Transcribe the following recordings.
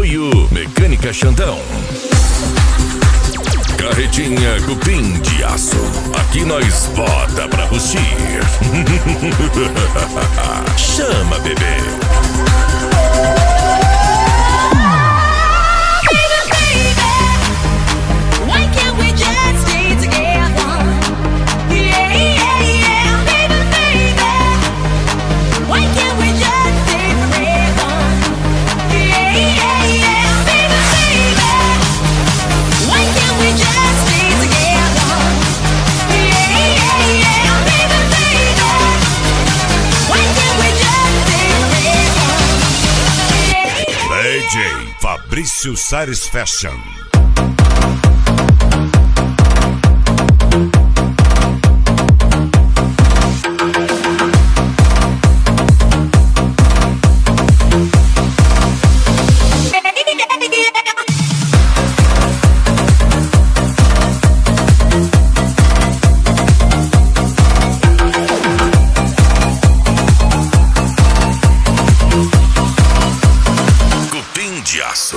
Apoio Mecânica Xandão. Carretinha Cupim de Aço. Aqui nós bota pra rustir. Chama, bebê. DJ Fabrício Sares Fashion. De aço.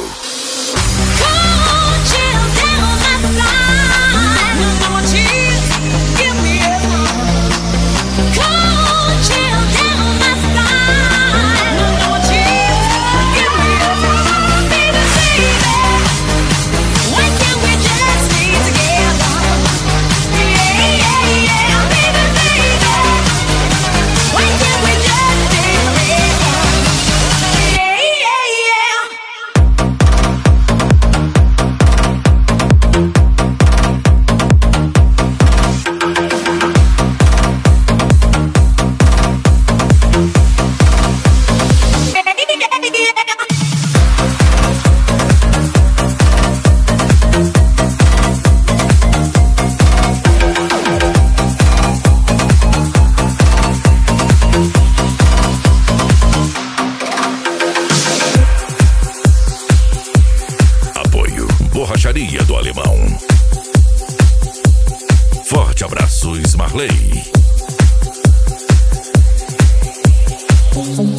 Borracharia do Alemão. Forte abraço, Smarley.